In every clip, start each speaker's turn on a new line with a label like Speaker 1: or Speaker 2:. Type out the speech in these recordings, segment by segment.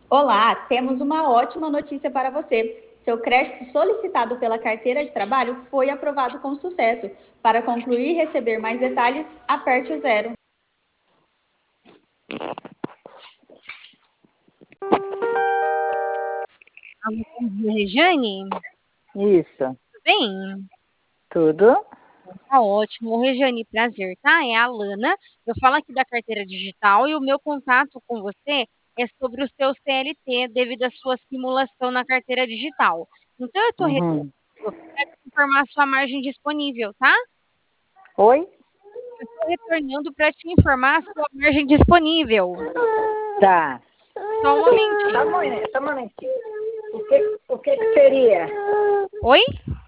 Speaker 1: Olá, temos uma ótima notícia para você. Seu crédito solicitado pela carteira de trabalho foi aprovado com sucesso. Para concluir e receber mais detalhes, aperte o zero.
Speaker 2: Alô, bom dia, Rejane?
Speaker 3: Isso,
Speaker 2: Tudo bem?
Speaker 3: tudo?
Speaker 2: Tá ótimo. Rejane, prazer, tá? É a Alana. Eu falo aqui da carteira digital e o meu contato com você é sobre o seu CLT devido à sua simulação na carteira digital. Então, eu estou
Speaker 3: Uhum.
Speaker 2: para informar a sua margem disponível, tá?
Speaker 3: Oi?
Speaker 2: Eu estou retornando para te informar a sua margem disponível.
Speaker 3: Tá.
Speaker 2: Só um momentinho.
Speaker 3: Só um momentinho. O que seria?
Speaker 2: Oi?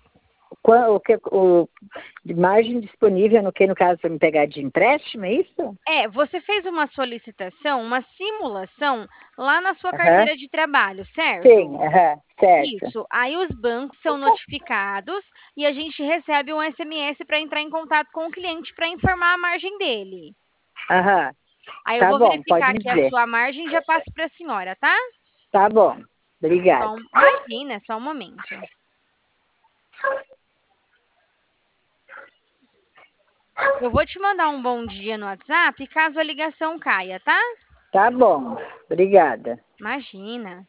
Speaker 3: De margem disponível no que, no caso, para me pegar de empréstimo, é isso?
Speaker 2: Você fez uma solicitação, uma simulação lá na sua
Speaker 3: Aham.
Speaker 2: carteira de trabalho,
Speaker 3: Sim,
Speaker 2: certo?
Speaker 3: aham, certo.
Speaker 2: Isso. Aí os bancos são notificados e a gente recebe um SMS para entrar em contato com o cliente para informar a margem dele.
Speaker 3: Aham.
Speaker 2: Aí eu
Speaker 3: Tá
Speaker 2: vou
Speaker 3: bom, pode
Speaker 2: verificar
Speaker 3: me
Speaker 2: aqui a
Speaker 3: dizer.
Speaker 2: sua margem e já passo para a senhora, tá?
Speaker 3: Tá bom, obrigada.
Speaker 2: Imagina, só um momento. Eu vou te mandar um bom dia no WhatsApp caso a ligação caia, tá?
Speaker 3: Tá bom, obrigada.
Speaker 2: Imagina.